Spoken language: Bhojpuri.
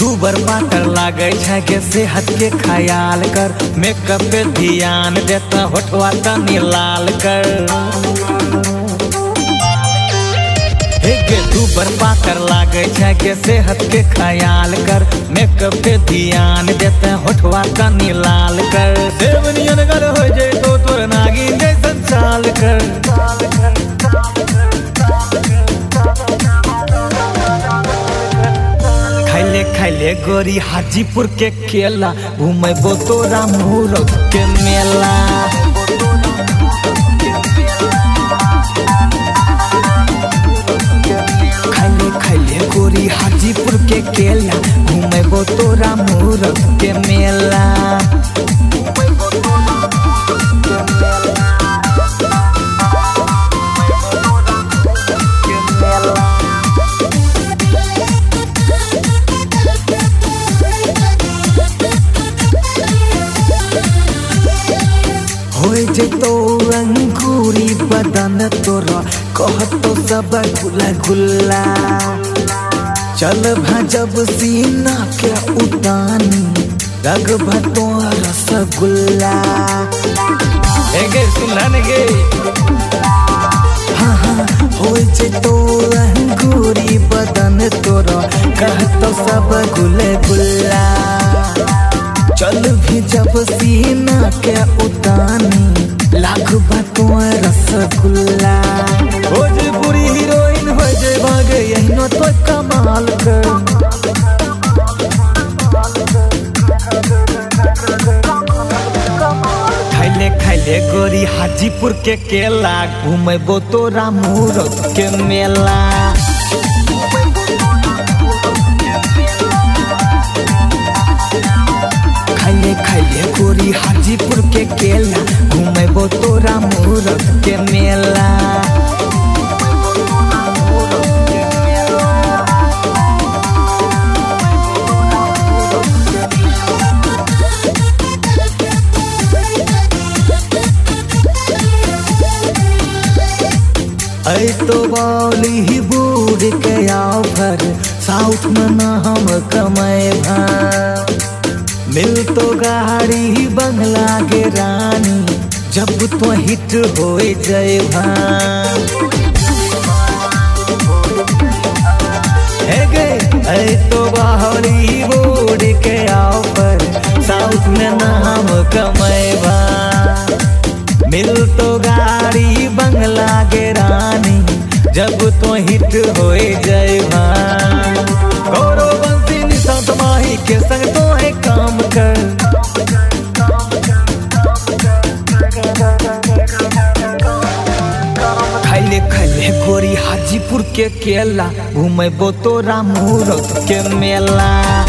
तू बर्बाद लागे छै के सेहत के ख्याल कर, मेकअप पे ध्यान देता होठवा तनी लाल कर। हे तू बर्बाद लागे छै के सेहत के ख्याल कर, मेकअप पे ध्यान देता होठवा तनी लाल कर। सेवनियन गर हो जाए तो तोर नागिन जैसन चाल कर। खाइले गोरी हाजीपुर के केला, घूमेबो तोरा मुरत के मेला। खाइले गोरी हाजीपुर के केला, घूमेबो तोरा मुरत के मेला। तो अंगूरी बदन तोरा कहतो सब गुला गुल्ला, चल भजब सीना के उतानी रग भतो रसगुल्ला। सुनन गे हाँ हो तो अंगूरी बदन तोरा कहतो सब गुले गुल्ला, चल भी जब सीना के उतानी लाख बातों रसगुल्ला। भोजपुरी हीरोइन हो जे भागे यही तो कमाल कर। खाइले गोरी हाजीपुर के केला, घूमेबो तोरा मुरत के मेला। खाइले गोरी हाजीपुर के केला, घूमेबो तोरा मुरत के मेला। ऐ तो बॉलीवुड के ऑफर, साउथ में न हम कमाए भा। मिल तो गाड़ी बंगला के रानी, जब तो हिट हो जाए गे तो बॉलीवुड के ऑफर, साउथ में नाम कमाएबा। मिल तो गाड़ी बंगला के रानी, जब तो हिट हो जाए गौरव बंसी निशांत माही के संग तो है काम कर। खाइले गोरी हाजीपुर के केला, घूमेबो तोरा मुरत के मेला।